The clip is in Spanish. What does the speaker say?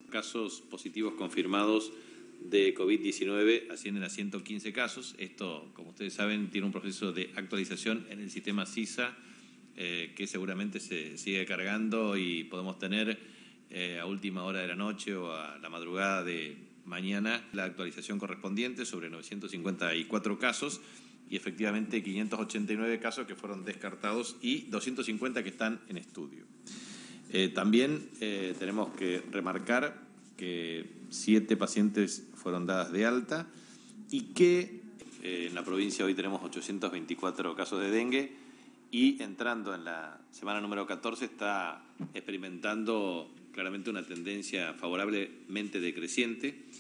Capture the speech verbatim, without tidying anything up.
Casos positivos confirmados de COVID diecinueve ascienden a ciento quince casos. Esto, como ustedes saben, tiene un proceso de actualización en el sistema CISA eh, que seguramente se sigue cargando y podemos tener eh, a última hora de la noche o a la madrugada de mañana la actualización correspondiente sobre novecientos cincuenta y cuatro casos y efectivamente quinientos ochenta y nueve casos que fueron descartados y doscientos cincuenta que están en estudio. Eh, también eh, tenemos que remarcar que siete pacientes fueron dadas de alta y que eh, en la provincia hoy tenemos ochocientos veinticuatro casos de dengue y entrando en la semana número catorce está experimentando claramente una tendencia favorablemente decreciente.